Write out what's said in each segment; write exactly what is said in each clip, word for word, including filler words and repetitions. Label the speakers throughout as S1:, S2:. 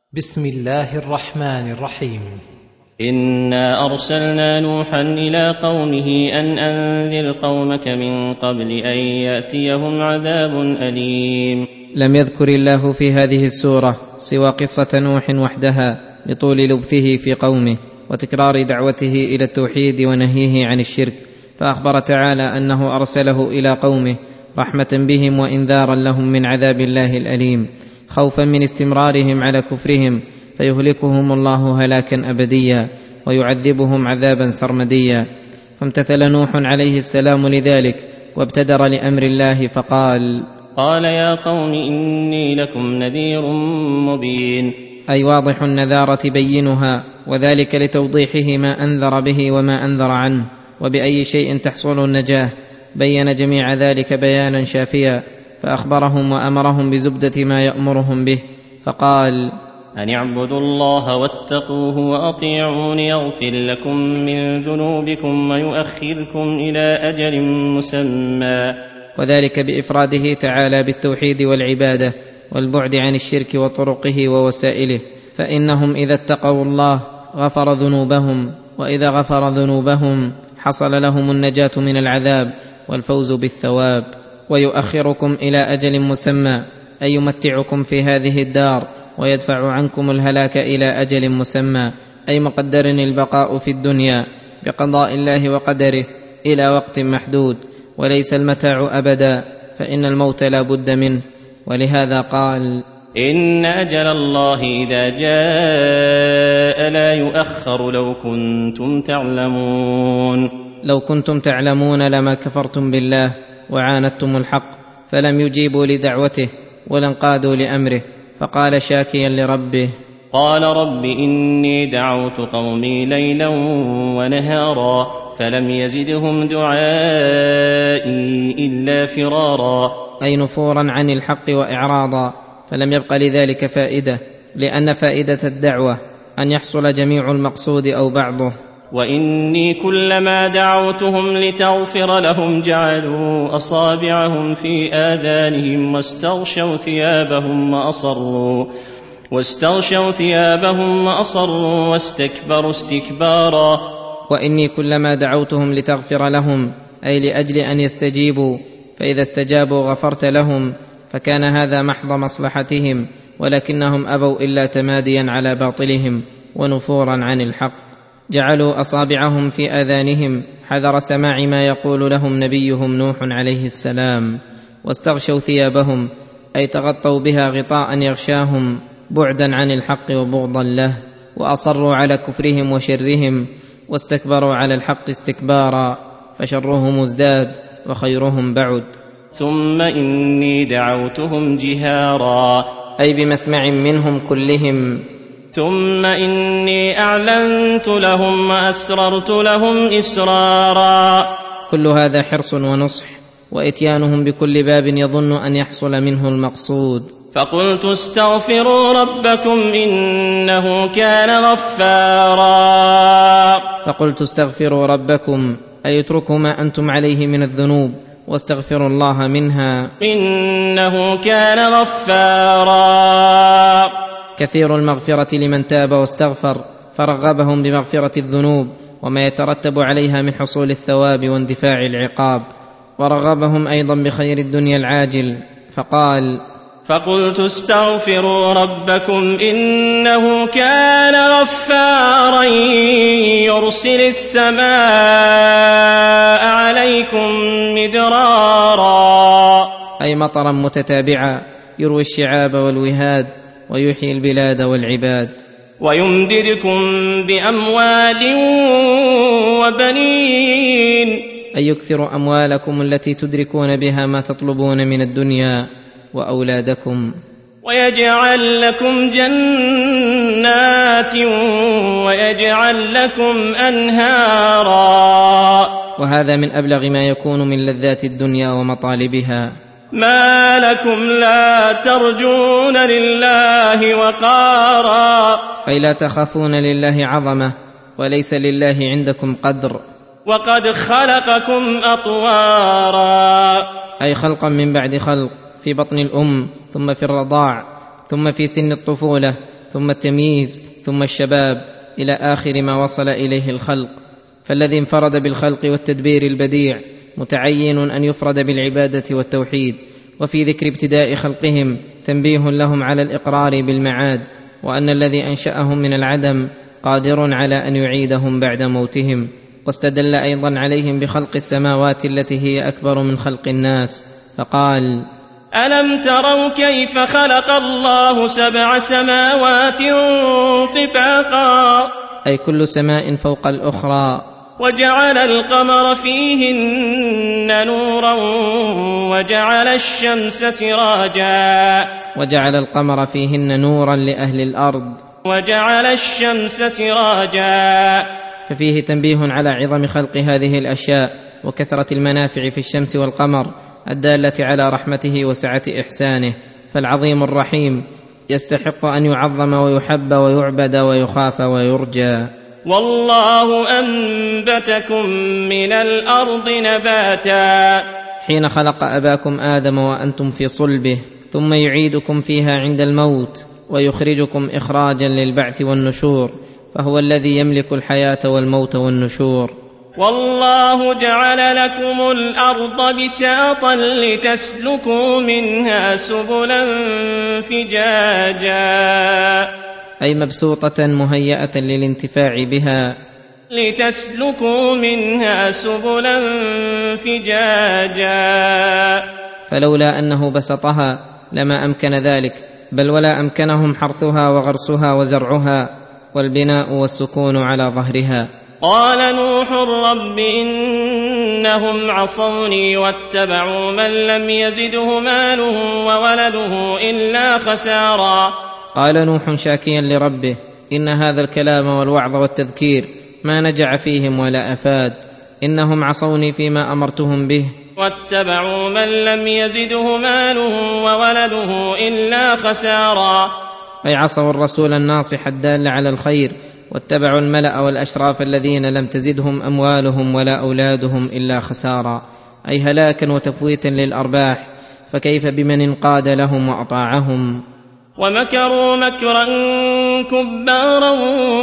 S1: بسم الله الرحمن الرحيم.
S2: إنا أرسلنا نوحا إلى قومه أن أنذر قومك من قبل أن يأتيهم عذاب أليم.
S3: لم يذكر الله في هذه السورة سوى قصة نوح وحدها لطول لبثه في قومه وتكرار دعوته إلى التوحيد ونهيه عن الشرك، فأخبر تعالى أنه أرسله إلى قومه رحمة بهم وإنذارا لهم من عذاب الله الأليم، خوفا من استمرارهم على كفرهم فيهلكهم الله هلاكا أبديا ويعذبهم عذابا سرمديا. فامتثل نوح عليه السلام لذلك وابتدر لأمر الله فقال:
S2: قال يا قوم إني لكم نذير مبين،
S3: أي واضح النذارة بينها، وذلك لتوضيحه ما أنذر به وما أنذر عنه وبأي شيء تحصل النجاة. بين جميع ذلك بيانا شافيا، فأخبرهم وأمرهم بزبدة ما يأمرهم به، فقال:
S2: أن اعبدوا الله واتقوه وأطيعون يغفر لكم من ذنوبكم ويؤخركم إلى أجل مسمى.
S3: وذلك بإفراده تعالى بالتوحيد والعبادة والبعد عن الشرك وطرقه ووسائله، فإنهم إذا اتقوا الله غفر ذنوبهم، وإذا غفر ذنوبهم حصل لهم النجاة من العذاب والفوز بالثواب. ويؤخركم إلى أجل مسمى، أي يمتعكم في هذه الدار ويدفع عنكم الهلاك إلى أجل مسمى، أي مقدر البقاء في الدنيا بقضاء الله وقدره إلى وقت محدود، وليس المتاع أبدا، فإن الموت لا بد منه. ولهذا قال:
S2: إن أجل الله إذا جاء لا يؤخر لو كنتم تعلمون.
S3: لو كنتم تعلمون لما كفرتم بالله وعاندتم الحق، فلم يجيبوا لدعوته ولا انقادوا لأمره، فقال شاكيا لربه:
S2: قال رب إني دعوت قومي ليلا ونهارا فلم يزدهم دعائي إلا فرارا،
S3: أي نفورا عن الحق وإعراضا، فلم يبق لذلك فائدة، لأن فائدة الدعوة أن يحصل جميع المقصود أو بعضه.
S2: وإني كلما دعوتهم لتغفر لهم جعلوا أصابعهم في آذانهم واستغشوا ثيابهم وأصروا واستغشوا ثيابهم وأصروا واستكبروا استكبارا.
S3: وإني كلما دعوتهم لتغفر لهم، أي لأجل أن يستجيبوا، فإذا استجابوا غفرت لهم، فكان هذا محض مصلحتهم، ولكنهم أبوا إلا تماديا على باطلهم ونفورا عن الحق. جعلوا أصابعهم في آذانهم حذر سماع ما يقول لهم نبيهم نوح عليه السلام، واستغشوا ثيابهم، أي تغطوا بها غطاء يغشاهم بعدا عن الحق وبغضا له، وأصروا على كفرهم وشرهم، واستكبروا على الحق استكبارا، فشرهم ازداد وخيرهم بعد.
S2: ثم إني دعوتهم جهارا،
S3: أي بمسمع منهم كلهم.
S2: ثم إني أعلنت لهم وأسررت لهم إسرارا.
S3: كل هذا حرص ونصح، وإتيانهم بكل باب يظن أن يحصل منه المقصود.
S2: فقلت استغفروا ربكم إنه كان غفارا.
S3: فقلت استغفروا ربكم، أي اتركوا ما أنتم عليه من الذنوب واستغفروا الله منها،
S2: إنه كان غفارا.
S3: كثير المغفرة لمن تاب واستغفر، فرغبهم بمغفرة الذنوب وما يترتب عليها من حصول الثواب واندفاع العقاب، ورغبهم أيضا بخير الدنيا العاجل، فقال:
S2: فقلت استغفروا ربكم إنه كان غفارا يرسل السماء عليكم مدرارا،
S3: أي مطرا متتابعا يروي الشعاب والوهاد ويحيي البلاد والعباد،
S2: ويمددكم بأموال وبنين،
S3: أي يكثر أموالكم التي تدركون بها ما تطلبون من الدنيا وأولادكم،
S2: ويجعل لكم جنات ويجعل لكم أنهارا.
S3: وهذا من أبلغ ما يكون من لذات الدنيا ومطالبها.
S2: ما لكم لا ترجون لله وقارا،
S3: أي لا تخافون لله عظمة وليس لله عندكم قدر.
S2: وقد خلقكم أطوارا،
S3: أي خلقا من بعد خلق، في بطن الأم ثم في الرضاع ثم في سن الطفولة ثم التمييز ثم الشباب إلى آخر ما وصل إليه الخلق. فالذي انفرد بالخلق والتدبير البديع متعين أن يفرد بالعبادة والتوحيد. وفي ذكر ابتداء خلقهم تنبيه لهم على الإقرار بالمعاد، وأن الذي أنشأهم من العدم قادر على أن يعيدهم بعد موتهم. واستدل أيضا عليهم بخلق السماوات التي هي أكبر من خلق الناس، فقال:
S2: ألم تروا كيف خلق الله سبع سماوات طباقا،
S3: أي كل سماء فوق الأخرى،
S2: وجعل القمر فيهن نورا وجعل الشمس سراجا،
S3: وجعل القمر فيهن نورا لأهل الأرض،
S2: وجعل الشمس سراجا.
S3: ففيه تنبيه على عظم خلق هذه الأشياء وكثرة المنافع في الشمس والقمر الدالة على رحمته وسعة إحسانه. فالعظيم الرحيم يستحق أن يعظم ويحب ويعبد ويخاف ويرجى.
S2: والله أنبتكم من الأرض نباتا،
S3: حين خلق أباكم آدم وأنتم في صلبه، ثم يعيدكم فيها عند الموت ويخرجكم إخراجا للبعث والنشور، فهو الذي يملك الحياة والموت والنشور.
S2: والله جعل لكم الأرض بساطا لتسلكوا منها سبلا فجاجا،
S3: أي مبسوطة مهيئة للانتفاع بها،
S2: لتسلكوا منها سبلا فجاجا.
S3: فلولا أنه بسطها لما أمكن ذلك، بل ولا أمكنهم حرثها وغرسها وزرعها والبناء والسكون على ظهرها.
S2: قال نوح رب إنهم عصوني واتبعوا من لم يزده ماله وولده إلا خسارا.
S3: قال نوح شاكيا لربه: إن هذا الكلام والوعظ والتذكير ما نجع فيهم ولا أفاد، إنهم عصوني فيما أمرتهم به،
S2: واتبعوا من لم يزده ماله وولده إلا خسارا.
S3: أي عصوا الرسول الناصح الدال على الخير، واتبعوا الملأ والأشراف الذين لم تزدهم أموالهم ولا أولادهم إلا خسارا، أي هلاكا وتفويتا للأرباح. فكيف بمن انقاد لهم وأطاعهم؟
S2: ومكروا مكرا كبارا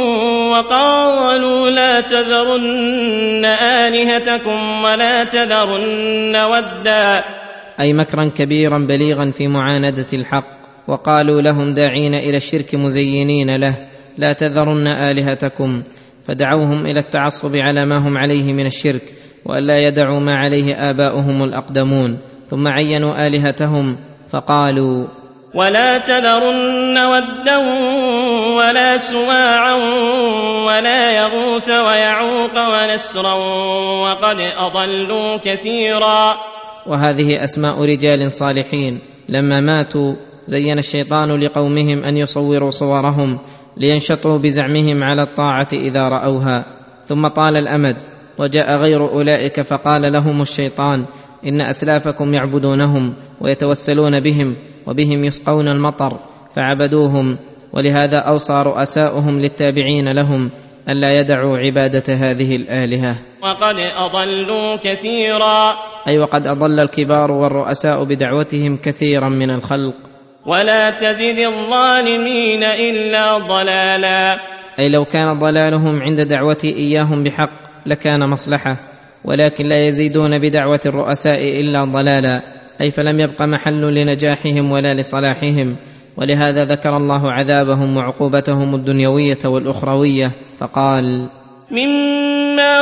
S2: وقالوا لا تذرن آلهتكم ولا تذرن ودا،
S3: أي مكرا كبيرا بليغا في معاندة الحق. وقالوا لهم داعين إلى الشرك مزينين له: لا تذرن آلهتكم، فدعوهم إلى التعصب على ما هم عليه من الشرك، وألا يدعوا ما عليه آباؤهم الأقدمون. ثم عينوا آلهتهم فقالوا:
S2: ولا تذرن ودا ولا سواعا ولا يغوث ويعوق ونسرا وقد أضلوا كثيرا.
S3: وهذه أسماء رجال صالحين لما ماتوا زين الشيطان لقومهم أن يصوروا صورهم لينشطوا بزعمهم على الطاعة إذا رأوها. ثم طال الأمد وجاء غير أولئك فقال لهم الشيطان: إن أسلافكم يعبدونهم ويتوسلون بهم وبهم يسقون المطر، فعبدوهم. ولهذا أوصى رؤساؤهم للتابعين لهم ألا يدعوا عبادة هذه الآلهة.
S2: وقد أضلوا كثيرا،
S3: أي وقد أضل الكبار والرؤساء بدعوتهم كثيرا من الخلق.
S2: ولا تزد الظالمين إلا ضلالا،
S3: أي لو كان ضلالهم عند دعوتي إياهم بحق لكان مصلحة، ولكن لا يزيدون بدعوة الرؤساء إلا ضلالا، أي فلم يبق محل لنجاحهم ولا لصلاحهم. ولهذا ذكر الله عذابهم وعقوبتهم الدنيوية والأخروية فقال:
S2: مما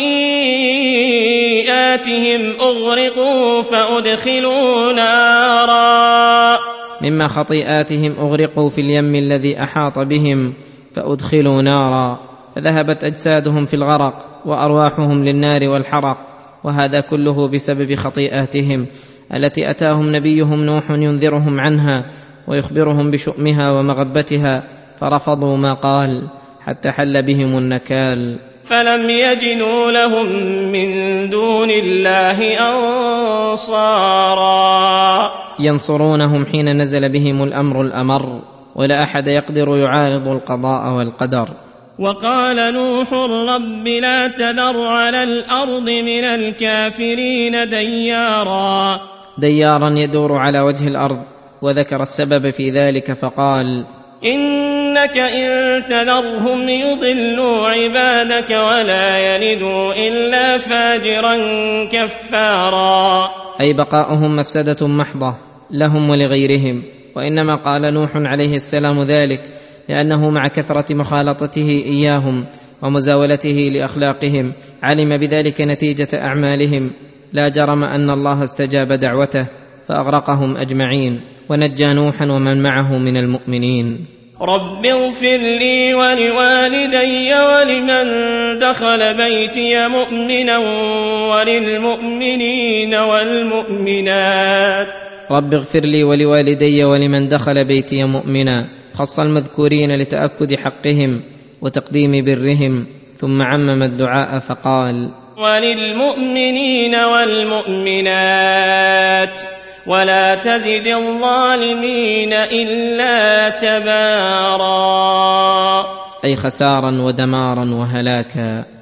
S2: خطيئاتهم أغرقوا فأدخلوا نارا،
S3: مما خطيئاتهم أغرقوا في اليم الذي أحاط بهم فأدخلوا نارا، فذهبت أجسادهم في الغرق وأرواحهم للنار والحرق. وهذا كله بسبب خطيئاتهم التي أتاهم نبيهم نوح ينذرهم عنها ويخبرهم بشؤمها ومغبتها، فرفضوا ما قال حتى حل بهم النكال.
S2: فلم يجدوا لهم من دون الله أنصارا،
S3: ينصرونهم حين نزل بهم الأمر الأمر، ولا أحد يقدر يعارض القضاء والقدر.
S2: وقال نوح رب لا تذر على الأرض من الكافرين ديارا،
S3: ديارا يدور على وجه الأرض، وذكر السبب في ذلك فقال:
S2: إن إنك إن تذرهم يضلوا عبادك ولا يلدوا إلا فاجرا كفارا.
S3: أي بقاؤهم مفسدة محضة لهم ولغيرهم. وإنما قال نوح عليه السلام ذلك لأنه مع كثرة مخالطته إياهم ومزاولته لأخلاقهم علم بذلك نتيجة أعمالهم. لا جرم أن الله استجاب دعوته فأغرقهم أجمعين ونجى نوحا ومن معه من المؤمنين.
S2: رب اغفر لي ولوالدي ولمن دخل بيتي مؤمنا وللمؤمنين والمؤمنات.
S3: رب اغفر لي ولوالدي ولمن دخل بيتي مؤمنا، خص المذكورين لتأكد حقهم وتقديم برهم، ثم عمم الدعاء فقال
S2: وللمؤمنين والمؤمنات ولا تزد الظالمين إلا تبارا.
S3: أي خسارا ودمارا وهلاكا.